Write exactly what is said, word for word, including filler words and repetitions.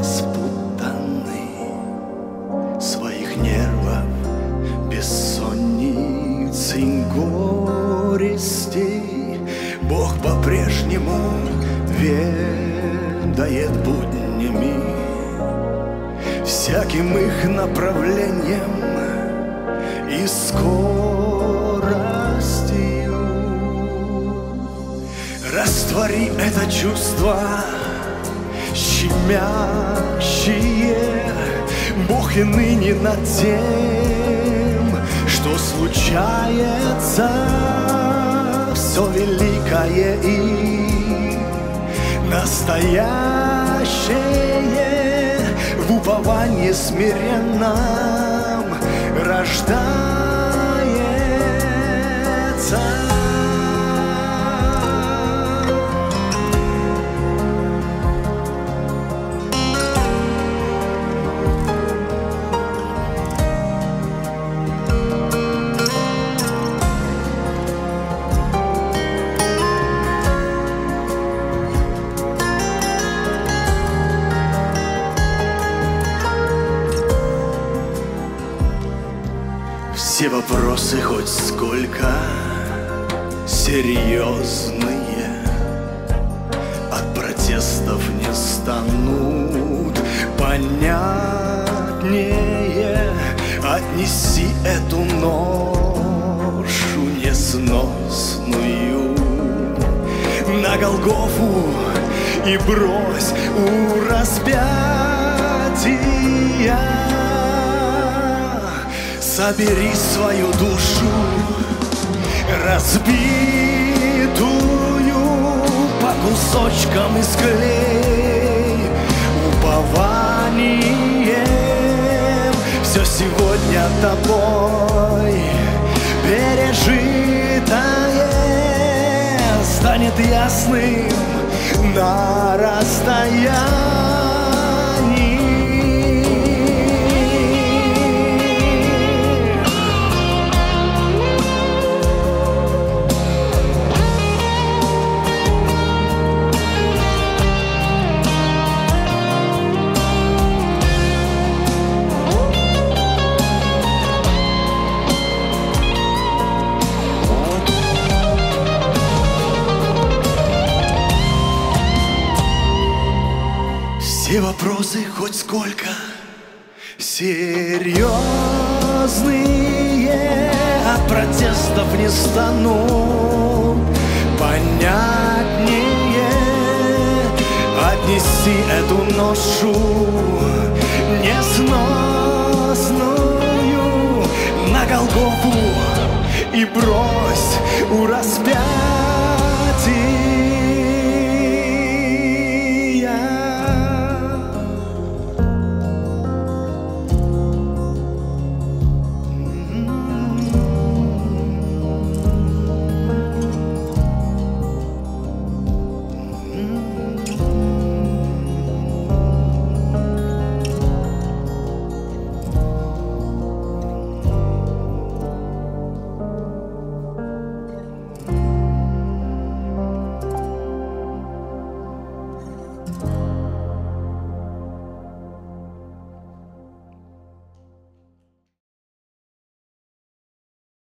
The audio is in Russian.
спутанный своих нервов бессонниц и горестей, Бог по-прежнему ведает буднями всяким их направлением и скоростью. Раствори это чувство щемящие, Бог и ныне над тем, что случается, все великое и настоящее в уповании смиренном рождается. Все вопросы хоть сколько серьезные от протестов не станут понятнее. Отнеси эту ношу несносную на Голгофу и брось у распятия. Собери свою душу, разбитую по кусочкам и склей упованием. Все сегодня тобой пережитое станет ясным на расстоянии. Все вопросы хоть сколько серьезные от протестов не станут понятнее. Отнеси эту ношу несносную на Голгофу и брось у распятия.